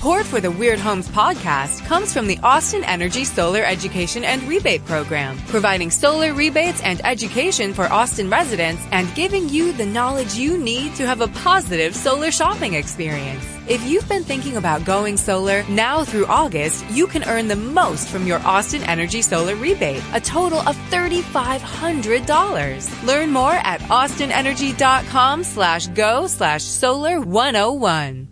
Support for the Weird Homes podcast comes from the Austin Energy Solar Education and Rebate Program, providing solar rebates and education for Austin residents and giving you the knowledge you need to have a positive solar shopping experience. If you've been thinking about going solar, now through August, you can earn the most from your Austin Energy Solar Rebate, a total of $3,500. Learn more at austinenergy.com/go/solar101.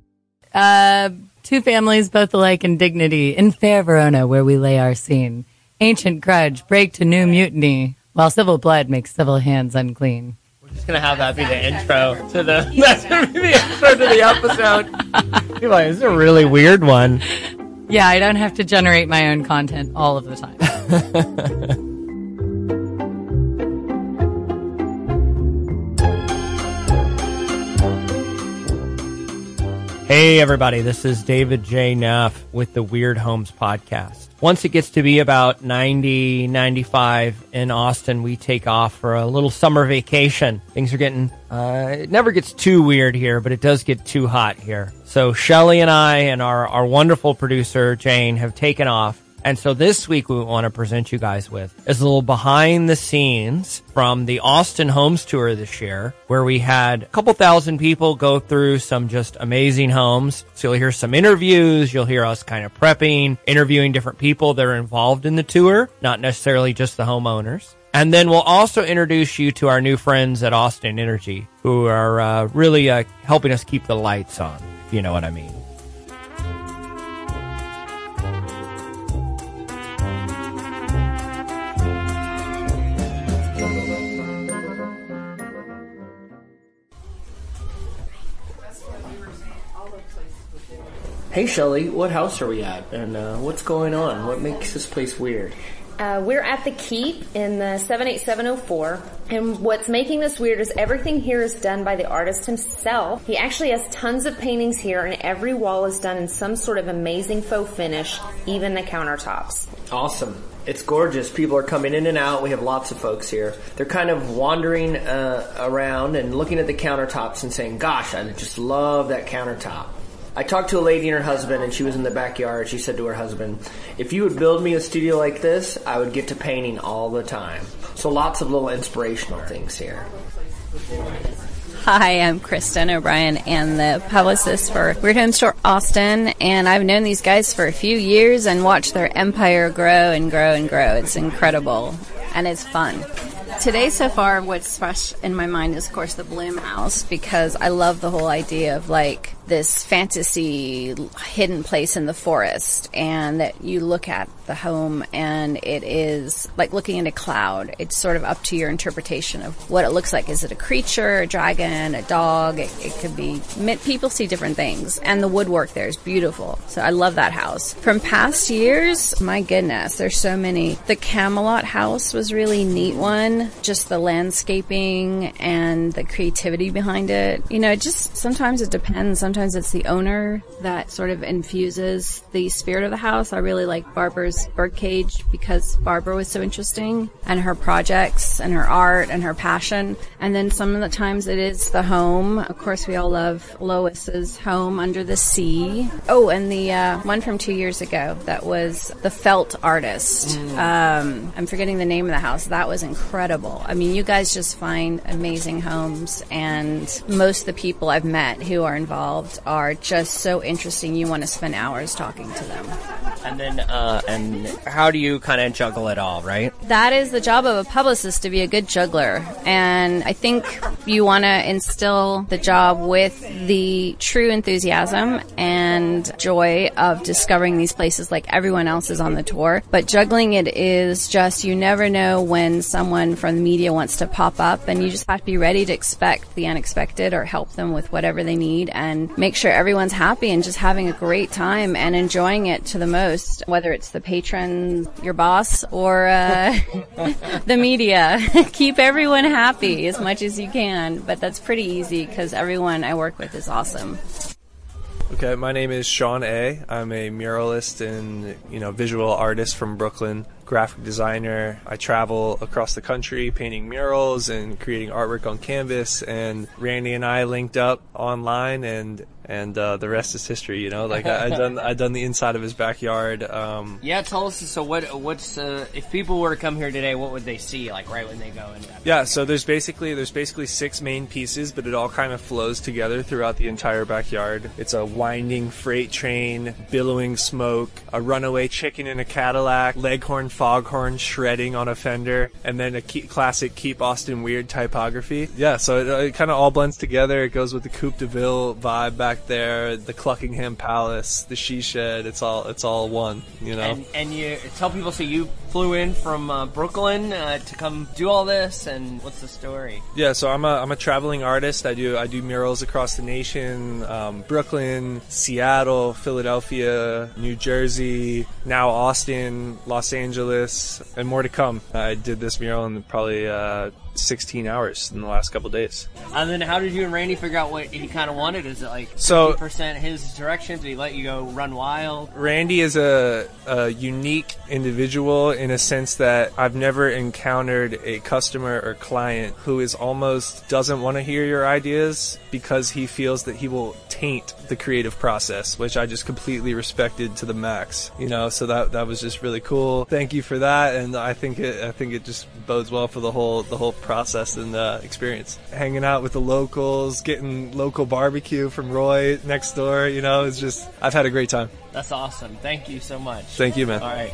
Two families, both alike in dignity, in fair Verona, where we lay our scene. Ancient grudge, break to new mutiny, while civil blood makes civil hands unclean. We're just going to have that be the intro to the, that's going to be the intro to the episode. You're like, this is a really weird one. Yeah, I don't have to generate my own content all of the time. Hey everybody, this is David J. Neff with the Weird Homes podcast. Once it gets to be about 90, 95 in Austin, we take off for a little summer vacation. Things are getting, it never gets too weird here, but it does get too hot here. So Shelly and I and our wonderful producer, Jane, have taken off. And so this week we want to present you guys with is a little behind the scenes from the Austin Homes Tour this year, where we had a couple thousand people go through some just amazing homes. So you'll hear some interviews, you'll hear us kind of prepping, interviewing different people that are involved in the tour, not necessarily just the homeowners. And then we'll also introduce you to our new friends at Austin Energy, who are really helping us keep the lights on, if you know what I mean. Hey Shelly, what house are we at, and what's going on? What makes this place weird? We're at the Keep in the 78704, and what's making this weird is everything here is done by the artist himself. He actually has tons of paintings here, and every wall is done in some sort of amazing faux finish, even the countertops. Awesome. It's gorgeous. People are coming in and out. We have lots of folks here. They're kind of wandering around and looking at the countertops and saying, gosh, I just love that countertop. I talked to a lady and her husband, and she was in the backyard. She said to her husband, if you would build me a studio like this, I would get to painting all the time. So lots of little inspirational things here. Hi, I'm Kristen O'Brien and the publicist for Weird Homes Tour Austin, and I've known these guys for a few years and watched their empire grow and grow and grow. It's incredible, and it's fun. Today, so far, what's fresh in my mind is, of course, the Bloom House, because I love the whole idea of, like, this fantasy hidden place in the forest, and that you look at the home and it is like looking at a cloud. It's sort of up to your interpretation of what it looks like. Is it a creature, a dragon, a dog? It could be, people see different things, and the woodwork there is beautiful. So I love that house. From past years, my goodness, there's so many. The Camelot house was really neat one. Just the landscaping and the creativity behind it. You know, it just, sometimes it depends. Sometimes it's the owner that sort of infuses the spirit of the house. I really like Barbara's birdcage because Barbara was so interesting, and her projects and her art and her passion. And then some of the times it is the home. Of course, we all love Lois's home under the sea. Oh, and the one from 2 years ago that was the Felt artist. I'm forgetting the name of the house. That was incredible. I mean, you guys just find amazing homes, and most of the people I've met who are involved are just so interesting. You want to spend hours talking to them. And then, and how do you kind of juggle it all, right? That is the job of a publicist, to be a good juggler. And I think you want to instill the job with the true enthusiasm and joy of discovering these places like everyone else is on the tour. But juggling it is just, you never know when someone from the media wants to pop up, and you just have to be ready to expect the unexpected or help them with whatever they need and make sure everyone's happy and just having a great time and enjoying it to the most, whether it's the patron, your boss, or the media. Keep everyone happy as much as you can, but that's pretty easy because everyone I work with is awesome. Okay, my name is Sean A. I'm a muralist and, visual artist from Brooklyn, graphic designer. I travel across the country painting murals and creating artwork on canvas, and Randy and I linked up online and and the rest is history. You know, like I done the inside of his backyard. Yeah, tell us. So what's if people were to come here today, what would they see like right when they go in? Yeah, so there's basically 6 main pieces, but it all kind of flows together throughout the entire backyard. It's a winding freight train, billowing smoke, a runaway chicken in a Cadillac, Leghorn foghorn shredding on a fender, and then a classic Keep Austin Weird typography. Yeah, so it kind of all blends together. It goes with the Coupe de Ville vibe back there, the Cluckingham Palace, the She Shed. It's all one, you know. And you tell people, so you flew in from Brooklyn to come do all this, and what's the story? Yeah, so I'm a traveling artist. I do murals across the nation, Brooklyn, Seattle, Philadelphia, New Jersey, now Austin, Los Angeles, and more to come. I did this mural in probably 16 hours in the last couple days. And then how did you and Randy figure out what he kind of wanted? Is it like 50% his direction? Did he let you go run wild? Randy is a unique individual in a sense that I've never encountered a customer or client who is almost doesn't want to hear your ideas because he feels that he will taint the creative process, which I just completely respected to the max. You know, so that was just really cool. Thank you for that, and I think it just bodes well for the whole process and experience. Hanging out with the locals, getting local barbecue from Roy next door, you know, it's just, I've had a great time. That's awesome. Thank you so much. Thank you, man. All right.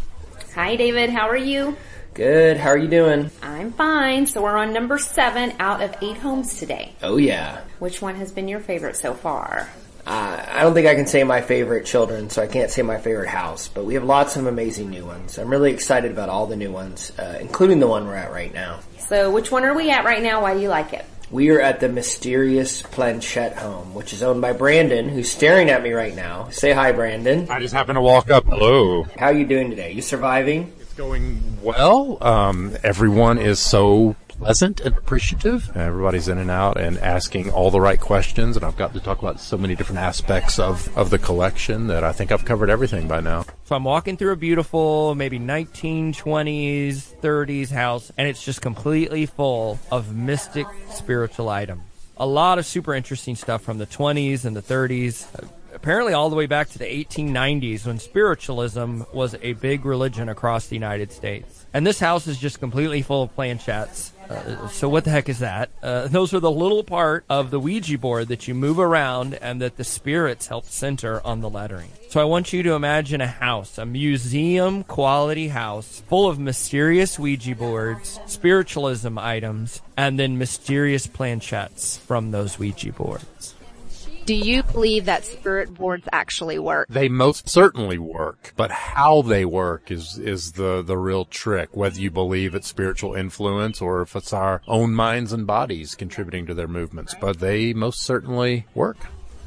Hi, David. How are you? Good. How are you doing? I'm fine. So we're on number 7 out of 8 homes today. Oh, yeah. Which one has been your favorite so far? I don't think I can say my favorite children, so I can't say my favorite house, but we have lots of amazing new ones. I'm really excited about all the new ones, including the one we're at right now. So which one are we at right now? Why do you like it? We are at the Mysterious Planchette home, which is owned by Brandon, who's staring at me right now. Say hi, Brandon. I just happened to walk up. Hello. How are you doing today? You surviving? It's going well. Everyone is so pleasant and appreciative. Everybody's in and out and asking all the right questions, and I've got to talk about so many different aspects of the collection that I think I've covered everything by now. So I'm walking through a beautiful, maybe 1920s, 30s house, and it's just completely full of mystic spiritual items. A lot of super interesting stuff from the 20s and the 30s. Apparently all the way back to the 1890s when spiritualism was a big religion across the United States. And this house is just completely full of planchettes. So what the heck is that? Those are the little part of the Ouija board that you move around and that the spirits help center on the lettering. So I want you to imagine a house, a museum quality house full of mysterious Ouija boards, spiritualism items, and then mysterious planchettes from those Ouija boards. Do you believe that spirit boards actually work? They most certainly work, but how they work is the real trick, whether you believe it's spiritual influence or if it's our own minds and bodies contributing to their movements, but they most certainly work.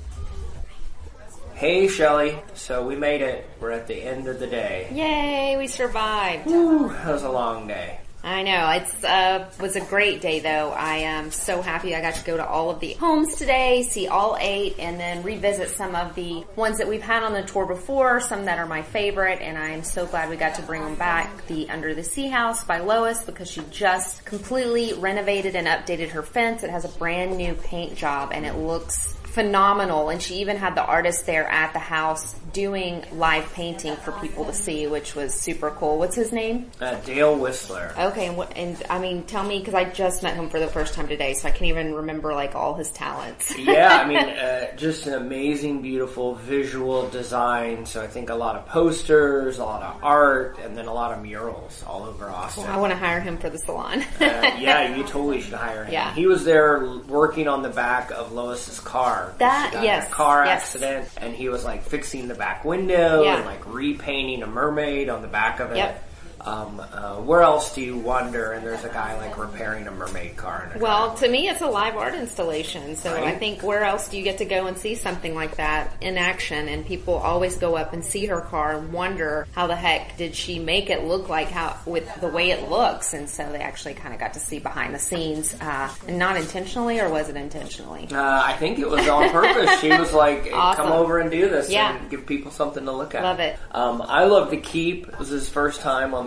Hey, Shelly. So we made it. We're at the end of the day. Yay, we survived. Woo, that was a long day. I know. It was a great day, though. I am so happy I got to go to all of the homes today, see all 8, and then revisit some of the ones that we've had on the tour before, some that are my favorite, and I am so glad we got to bring them back. The Under the Sea House by Lois, because she just completely renovated and updated her fence. It has a brand new paint job, and it looks phenomenal, and she even had the artist there at the house doing live painting for people to see, which was super cool. What's his name? Dale Whistler. Okay, and I mean, tell me, because I just met him for the first time today, so I can't even remember like all his talents. Yeah, I mean, just an amazing, beautiful visual design. So I think a lot of posters, a lot of art, and then a lot of murals all over Austin. Well, I want to hire him for the salon. Yeah, you totally should hire him. Yeah. He was there working on the back of Lois's car. That, she got yes. in a car yes. accident, and he was like fixing the back window Yeah. and like repainting a mermaid on the back of it. Yep. Where else do you wonder? And there's a guy like repairing a mermaid car. Well, to me, it's a live art installation. So Right. I think where else do you get to go and see something like that in action? And people always go up and see her car and wonder how the heck did she make it look like how with the way it looks. And so they actually kind of got to see behind the scenes, and not intentionally, or was it intentionally? I think it was on purpose. She was like, Awesome. come over and do this Yeah. and give people something to look at. Love it. I love The Keep. It was his first time on the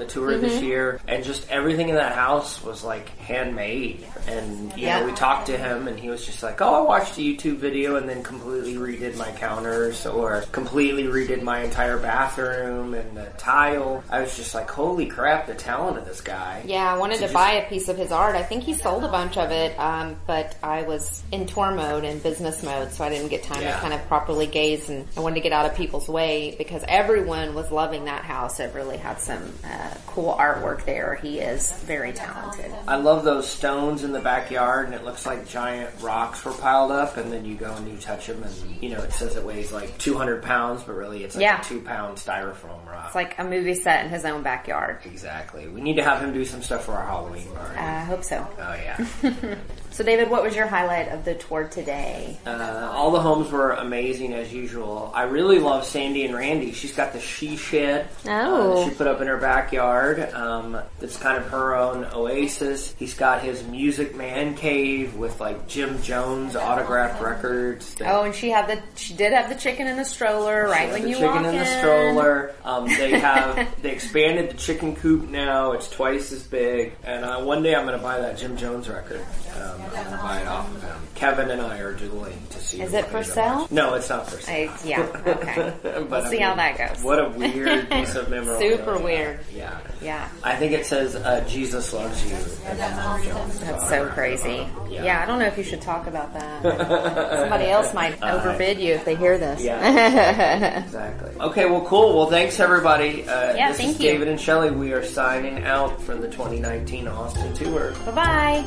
tour this year, and just everything in that house was like handmade. And you know, we talked to him, and he was just like, "Oh, I watched a YouTube video and then completely redid my counters, or completely redid my entire bathroom and the tile." I was just like, "Holy crap, the talent of this guy!" Yeah, I wanted to buy a piece of his art. I think he sold a bunch of it, but I was in tour mode and business mode, so I didn't get time to kind of properly gaze, and I wanted to get out of people's way because everyone was loving that house. It really had some cool artwork there. He is very talented. I love those stones in the backyard, and it looks like giant rocks were piled up, and then you go and you touch them, and you know, it says it weighs like 200 pounds, but really it's like a 2-pound styrofoam rock. It's like a movie set in his own backyard. Exactly. We need to have him do some stuff for our Halloween party. I hope so. Oh, yeah. So, David, what was your highlight of the tour today? All the homes were amazing as usual. I really love Sandy and Randy. She's got the she shed that she put up in her backyard. That's kind of her own oasis. He's got his music man cave with like Jim Jones autographed records. And she did have the chicken in the stroller right when you walk in. Chicken in the stroller. They expanded the chicken coop now. It's twice as big. And one day I'm going to buy that Jim Jones record. I'm going to buy it off of him. Kevin and I are dueling to see. Is it for sale? No, it's not for sale. Okay. We'll see how that goes. What a weird piece of memorabilia. Super weird. Yeah. I think it says Jesus loves you. That's so crazy. Yeah, I don't know if you should talk about that. Somebody else might overbid you if they hear this. Yeah, exactly. Okay, well, cool. Well, thanks, everybody. This is David and Shelley. We are signing out from the 2019 Austin tour. Bye-bye.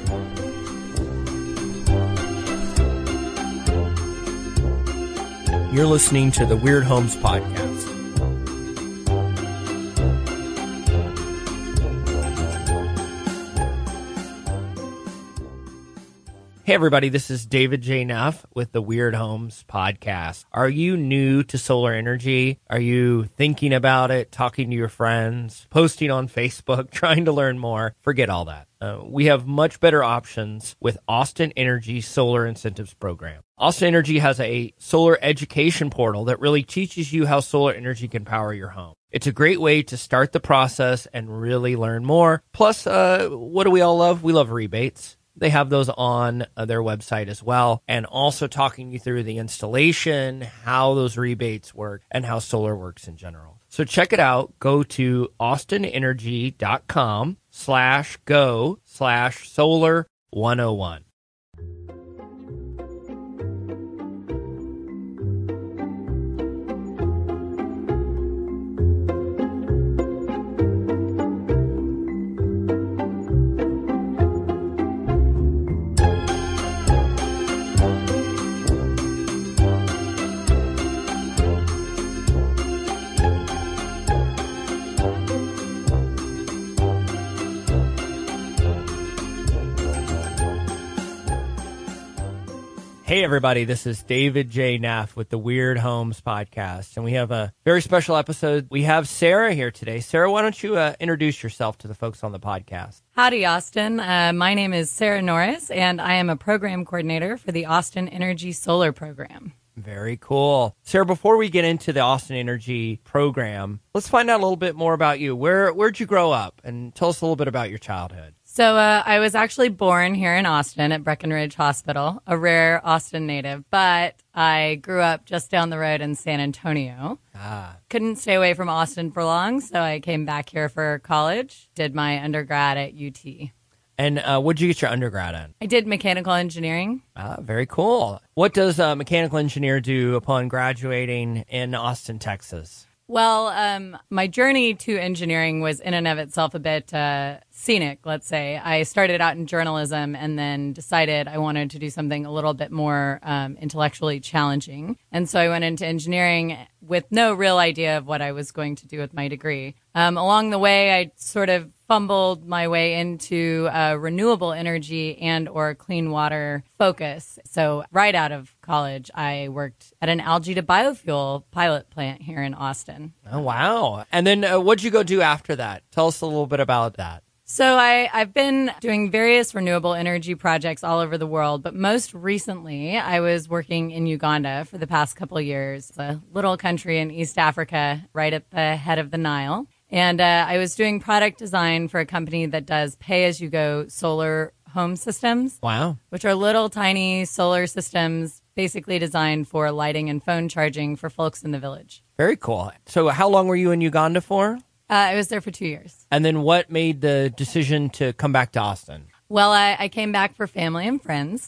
You're listening to the Weird Homes Podcast. Hey everybody, this is David J. Neff with the Weird Homes Podcast. Are you new to solar energy? Are you thinking about it, talking to your friends, posting on Facebook, trying to learn more? Forget all that. We have much better options with Austin Energy Solar Incentives Program. Austin Energy has a solar education portal that really teaches you how solar energy can power your home. It's a great way to start the process and really learn more. Plus, what do we all love? We love rebates. They have those on their website as well, and also talking you through the installation, how those rebates work, and how solar works in general. So check it out. Go to austinenergy.com/go/solar101. Hey everybody, this is David J. Neff with the Weird Homes Podcast, and we have a very special episode. We have Sarah here today. Sarah, why don't you introduce yourself to the folks on the podcast? Howdy, Austin. My name is Sarah Norris, and I am a program coordinator for the Austin Energy Solar Program. Very cool. Sarah, before we get into the Austin Energy program, let's find out a little bit more about you. Where'd you grow up? And tell us a little bit about your childhood. So I was actually born here in Austin at Breckenridge Hospital, a rare Austin native, but I grew up just down the road in San Antonio. Couldn't stay away from Austin for long, so I came back here for college, did my undergrad at UT. And what did you get your undergrad in? I did mechanical engineering. Very cool. What does a mechanical engineer do upon graduating in Austin, Texas? Well, my journey to engineering was in and of itself a bit scenic, let's say. I started out in journalism and then decided I wanted to do something a little bit more intellectually challenging. And so I went into engineering with no real idea of what I was going to do with my degree. Along the way, I sort of fumbled my way into renewable energy and or clean water focus. So right out of college, I worked at an algae to biofuel pilot plant here in Austin. Oh, wow. And then what'd you go do after that? Tell us a little bit about that. So I've been doing various renewable energy projects all over the world, but most recently I was working in Uganda for the past couple of years, a little country in East Africa right at the head of the Nile. And I was doing product design for a company that does pay-as-you-go solar home systems. Wow. Which are little tiny solar systems basically designed for lighting and phone charging for folks in the village. Very cool. So how long were you in Uganda for? I was there for 2 years. And then what made the decision to come back to Austin? Well, I came back for family and friends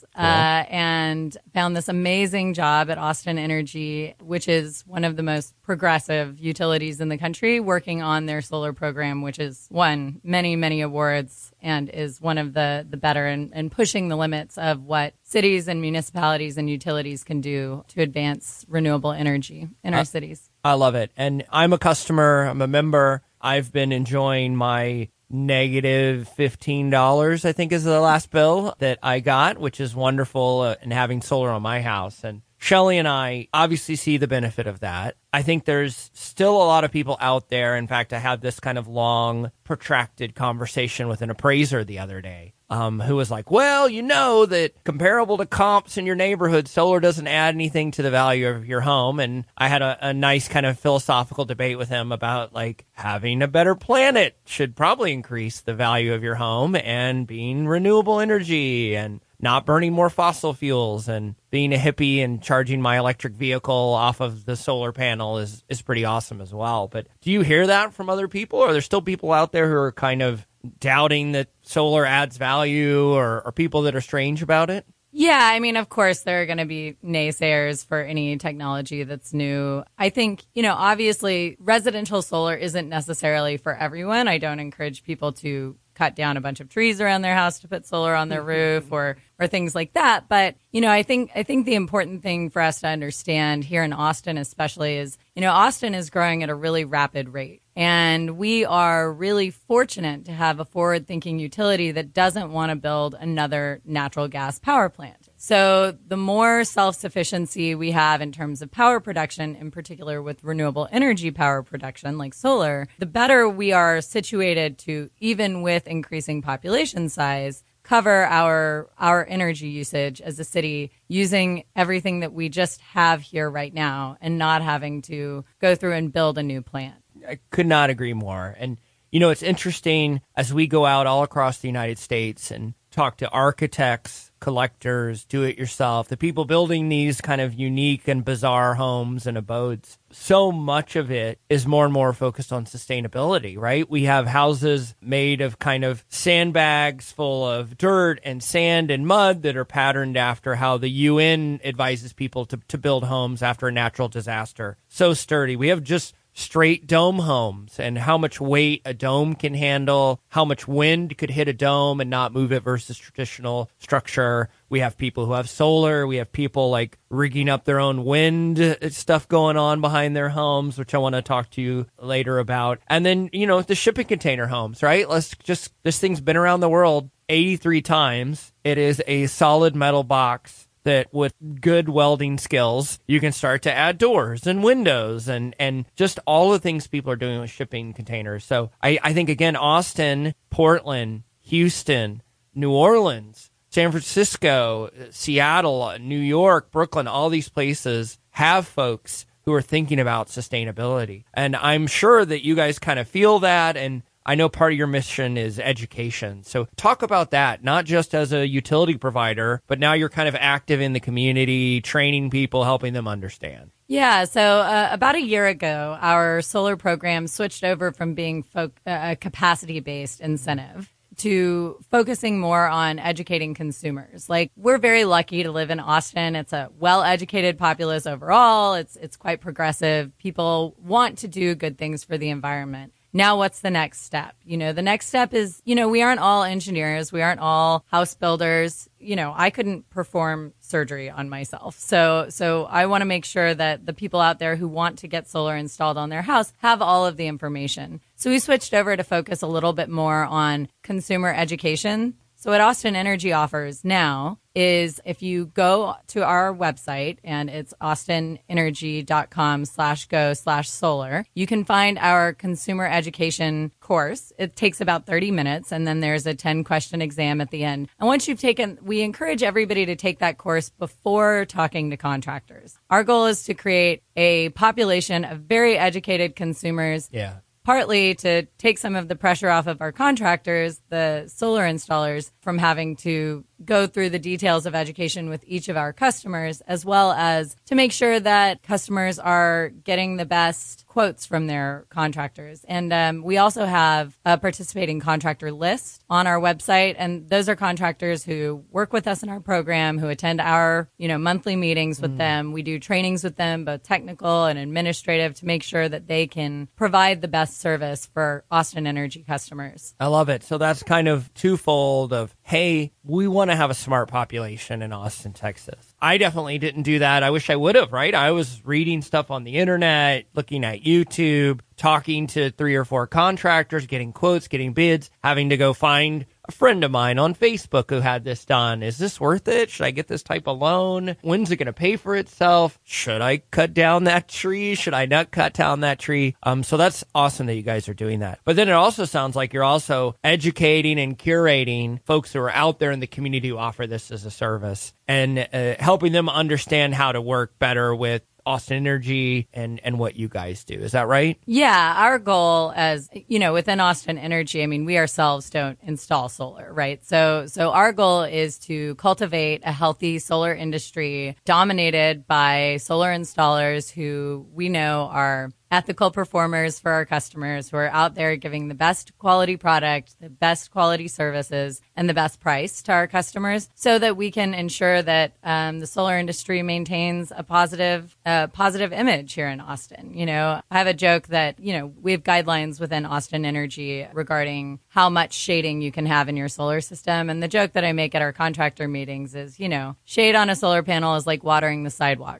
and found this amazing job at Austin Energy, which is one of the most progressive utilities in the country, working on their solar program, which has won many, many awards and is one of the better and pushing the limits of what cities and municipalities and utilities can do to advance renewable energy in our cities. I love it. And I'm a customer. I'm a member. I've been enjoying my negative $15, I think, is the last bill that I got, which is wonderful, and having solar on my house. And Shelly and I obviously see the benefit of that. I think there's still a lot of people out there. In fact, I had this kind of long, protracted conversation with an appraiser the other day, who was like, well, you know that comparable to comps in your neighborhood, solar doesn't add anything to the value of your home. And I had a nice kind of philosophical debate with him about, like, having a better planet should probably increase the value of your home, and being renewable energy and not burning more fossil fuels and being a hippie and charging my electric vehicle off of the solar panel is pretty awesome as well. But do you hear that from other people? Or are there still people out there who are kind of doubting that solar adds value, or people that are strange about it? Yeah, I mean, of course, there are going to be naysayers for any technology that's new. I think, obviously, residential solar isn't necessarily for everyone. I don't encourage people to cut down a bunch of trees around their house to put solar on their roof or things like that. But, I think the important thing for us to understand here in Austin especially is, Austin is growing at a really rapid rate. And we are really fortunate to have a forward-thinking utility that doesn't want to build another natural gas power plant. So the more self-sufficiency we have in terms of power production, in particular with renewable energy power production like solar, the better we are situated to, even with increasing population size, cover our energy usage as a city using everything that we just have here right now and not having to go through and build a new plant. I could not agree more. And, it's interesting as we go out all across the United States and talk to architects, collectors, do-it-yourself, the people building these kind of unique and bizarre homes and abodes. So much of it is more and more focused on sustainability, right? We have houses made of kind of sandbags full of dirt and sand and mud that are patterned after how the UN advises people to build homes after a natural disaster. So sturdy. We have just straight dome homes and how much weight a dome can handle, how much wind could hit a dome and not move it versus traditional structure. We have people who have solar. We have people like rigging up their own wind stuff going on behind their homes, which I want to talk to you later about. And then, the shipping container homes, right? This thing's been around the world 83 times. It is a solid metal box that with good welding skills, you can start to add doors and windows and just all the things people are doing with shipping containers. So I think, again, Austin, Portland, Houston, New Orleans, San Francisco, Seattle, New York, Brooklyn, all these places have folks who are thinking about sustainability. And I'm sure that you guys kind of feel that, and I know part of your mission is education. So talk about that, not just as a utility provider, but now you're kind of active in the community, training people, helping them understand. Yeah, so about a year ago, our solar program switched over from being a capacity-based incentive to focusing more on educating consumers. Like, we're very lucky to live in Austin. It's a well-educated populace overall. It's quite progressive. People want to do good things for the environment. Now, what's the next step? The next step is, we aren't all engineers. We aren't all house builders. I couldn't perform surgery on myself. So I want to make sure that the people out there who want to get solar installed on their house have all of the information. So we switched over to focus a little bit more on consumer education. So what Austin Energy offers now is if you go to our website, and it's austinenergy.com/go/solar, you can find our consumer education course. It takes about 30 minutes, and then there's a 10-question exam at the end. And once you've taken, we encourage everybody to take that course before talking to contractors. Our goal is to create a population of very educated consumers. Yeah. partly to take some of the pressure off of our contractors, the solar installers, from having to go through the details of education with each of our customers, as well as to make sure that customers are getting the best quotes from their contractors. And we also have a participating contractor list on our website, and those are contractors who work with us in our program, who attend our, monthly meetings with them. We do trainings with them, both technical and administrative, to make sure that they can provide the best service for Austin Energy customers. I love it. So that's kind of twofold of, hey, we want to have a smart population in Austin, Texas. I definitely didn't do that. I wish I would have, right? I was reading stuff on the internet, looking at YouTube, talking to 3 or 4 contractors, getting quotes, getting bids, having to go find a friend of mine on Facebook who had this done. Is this worth it? Should I get this type of loan? When's it going to pay for itself? Should I cut down that tree? Should I not cut down that tree? So that's awesome that you guys are doing that. But then it also sounds like you're also educating and curating folks who are out there in the community who offer this as a service and helping them understand how to work better with Austin Energy and what you guys do. Is that right? Yeah. Our goal as, within Austin Energy, we ourselves don't install solar, right? So our goal is to cultivate a healthy solar industry dominated by solar installers who we know are ethical performers for our customers, who are out there giving the best quality product, the best quality services, and the best price to our customers, so that we can ensure that the solar industry maintains a positive image here in Austin. I have a joke that, we have guidelines within Austin Energy regarding how much shading you can have in your solar system. And the joke that I make at our contractor meetings is, shade on a solar panel is like watering the sidewalk.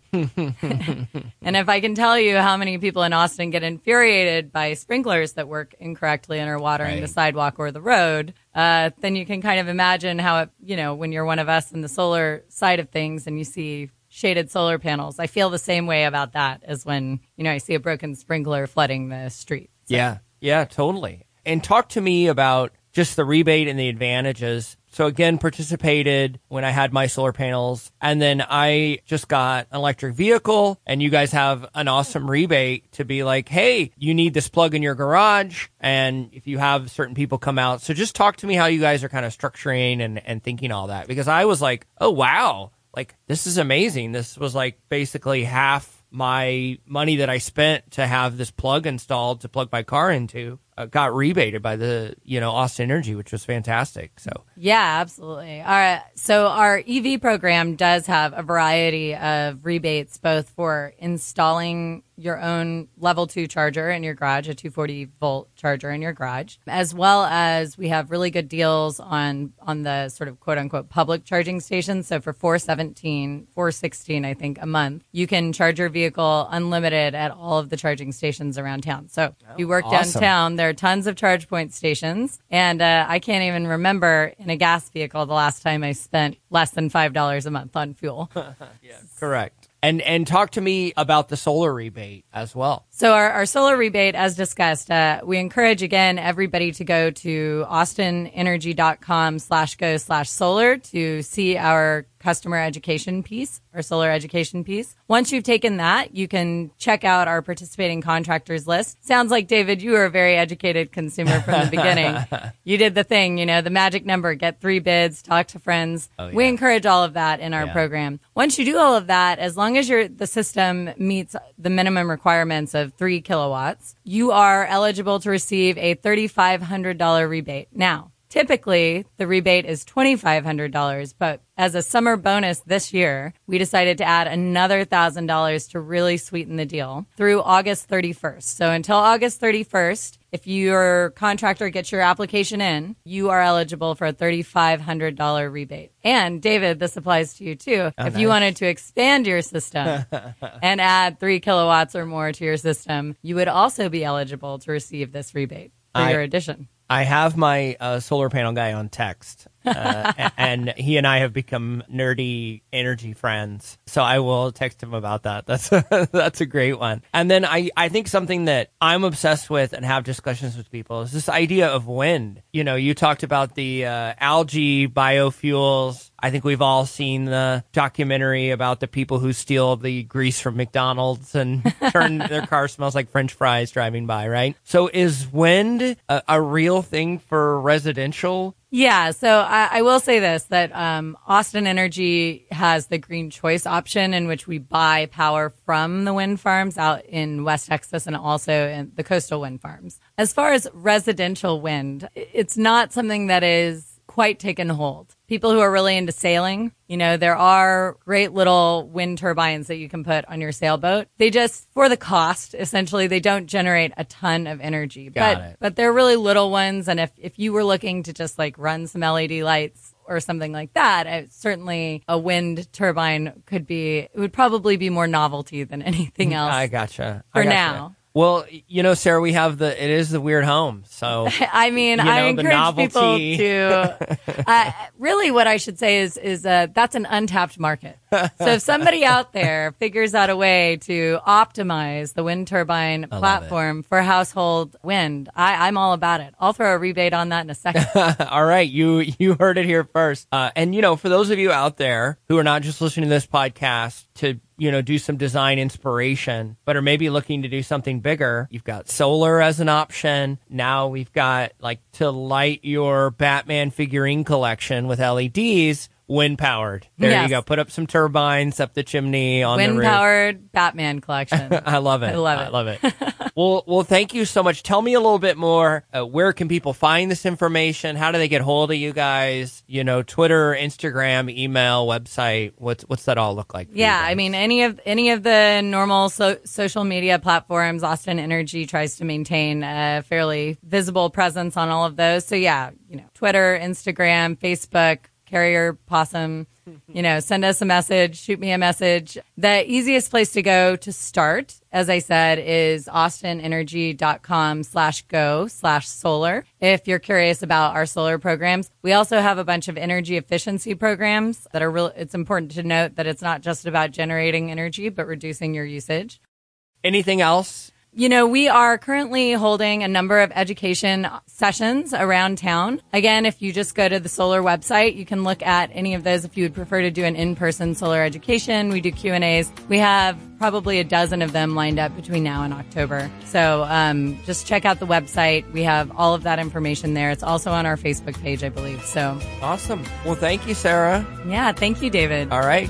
And if I can tell you how many people in Austin get infuriated by sprinklers that work incorrectly and are watering the sidewalk or the road, then you can kind of imagine how it, when you're one of us in the solar side of things and you see shaded solar panels. I feel the same way about that as when, I see a broken sprinkler flooding the street. So. Yeah, totally. And talk to me about just the rebate and the advantages. So again, participated when I had my solar panels, and then I just got an electric vehicle, and you guys have an awesome rebate to be like, hey, you need this plug in your garage, and if you have certain people come out. So just talk to me how you guys are kind of structuring and thinking all that, because I was like, oh, wow, like this is amazing. This was like basically half my money that I spent to have this plug installed to plug my car into. Got rebated by the, Austin Energy, which was fantastic. So yeah, absolutely. All right. So our EV program does have a variety of rebates, both for installing your own level 2 charger in your garage, a 240 volt charger in your garage, as well as we have really good deals on the sort of quote unquote public charging stations. So for $416, I think, a month, you can charge your vehicle unlimited at all of the charging stations around town. So if you work downtown, there are tons of charge point stations. And I can't even remember in a gas vehicle the last time I spent less than $5 a month on fuel. Yeah, correct. And talk to me about the solar rebate as well. So our solar rebate, as discussed, we encourage, again, everybody to go to austinenergy.com/go/solar to see our customer education piece, our solar education piece. Once you've taken that, you can check out our participating contractors list. Sounds like, David, you were a very educated consumer from the beginning. You did the thing, the magic number, get 3 bids, talk to friends. Oh, yeah. We encourage all of that in our program. Once you do all of that, as long as the system meets the minimum requirements of 3 kilowatts, you are eligible to receive a $3,500 rebate. Now, typically, the rebate is $2,500, but as a summer bonus this year, we decided to add another $1,000 to really sweeten the deal through August 31st. So until August 31st, if your contractor gets your application in, you are eligible for a $3,500 rebate. And David, this applies to you too. If you wanted to expand your system and add 3 kilowatts or more to your system, you would also be eligible to receive this rebate for your addition. I have my solar panel guy on text, and he and I have become nerdy energy friends. So I will text him about that. That's a great one. And then I think something that I'm obsessed with and have discussions with people is this idea of wind. You know, you talked about the algae biofuels. I think we've all seen the documentary about the people who steal the grease from McDonald's and turn their car smells like French fries driving by, right? So is wind a real thing for residential? Yeah, so I will say this, that Austin Energy has the Green Choice option in which we buy power from the wind farms out in West Texas and also in the coastal wind farms. As far as residential wind, it's not something that is quite taken hold. People who are really into sailing, you know, there are great little wind turbines that you can put on your sailboat. They just, for the cost, essentially, they don't generate a ton of energy. But they're really little ones. And if you were looking to just like run some LED lights or something like that, certainly a wind turbine would probably be more novelty than anything else. I gotcha. For now. Well, you know, Sarah, it is the weird home. So, I mean, I encourage people to, really what I should say is that's an untapped market. So if somebody out there figures out a way to optimize the wind turbine platform for household wind, I'm all about it. I'll throw a rebate on that in a second. All right. You heard it here first. And, you know, for those of you out there who are not just listening to this podcast to, you know, do some design inspiration, but are maybe looking to do something bigger, you've got solar as an option. Now we've got to light your Batman figurine collection with LEDs. Wind powered. There you go. Put up some turbines up the chimney on the roof. Wind powered Batman collection. I love it. I love it. Well, thank you so much. Tell me a little bit more. Where can people find this information? How do they get hold of you guys? You know, Twitter, Instagram, email, website. What's that all look like? Yeah, I mean, any of the normal social media platforms, Austin Energy tries to maintain a fairly visible presence on all of those. So yeah, you know, Twitter, Instagram, Facebook. Carrier Possum, you know, send us a message, shoot me a message. The easiest place to go to start, as I said, is austinenergy.com/go/solar. If you're curious about our solar programs, we also have a bunch of energy efficiency programs that are it's important to note that it's not just about generating energy, but reducing your usage. Anything else? You know, we are currently holding a number of education sessions around town. Again, if you just go to the solar website, you can look at any of those if you would prefer to do an in-person solar education. We do Q&As. We have probably a dozen of them lined up between now and October. So just check out the website. We have all of that information there. It's also on our Facebook page, I believe. So awesome. Well, thank you, Sarah. Yeah, thank you, David. All right.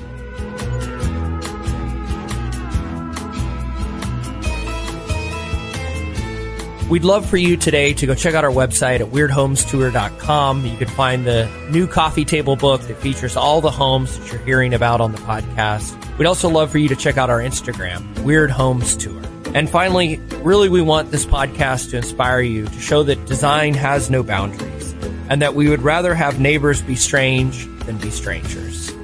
We'd love for you today to go check out our website at weirdhomestour.com. You can find the new coffee table book that features all the homes that you're hearing about on the podcast. We'd also love for you to check out our Instagram, Weird Homes Tour. And finally, really, we want this podcast to inspire you to show that design has no boundaries and that we would rather have neighbors be strange than be strangers.